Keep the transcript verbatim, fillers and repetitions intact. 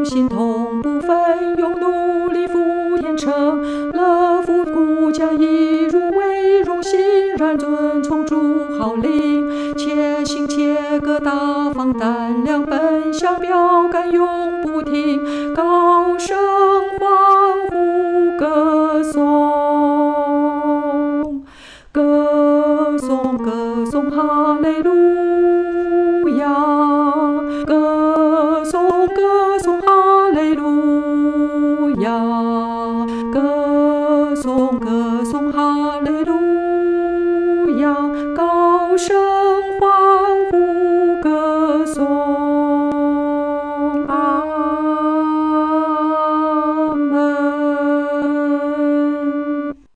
心同不分，用努力赴天成。乐福国家一如为荣，欣然遵从主号令，且行且歌大放胆量，奔向标杆永不停，高声欢呼歌颂，歌颂歌颂哈利路亚，歌颂歌颂哈利路亚，歌颂歌颂哈